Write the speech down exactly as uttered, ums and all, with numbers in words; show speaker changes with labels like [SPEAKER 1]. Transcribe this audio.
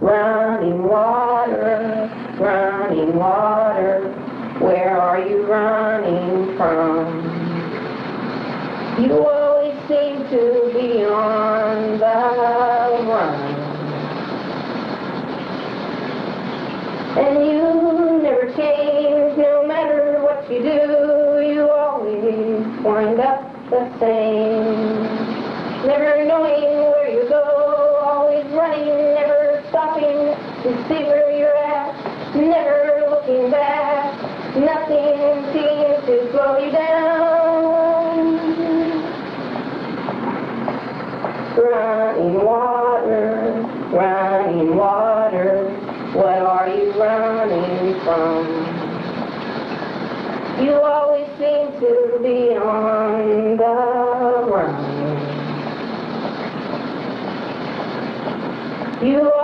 [SPEAKER 1] Running water, running water, where are you running from? You always seem to be on the run, and you never change no matter what you do. You always wind up the same, never knowing where you go, always running, never stopping to see where you're at, never looking back. Nothing seems to slow you down. Running water, running water, what are you running from? You always seem to be on the run. You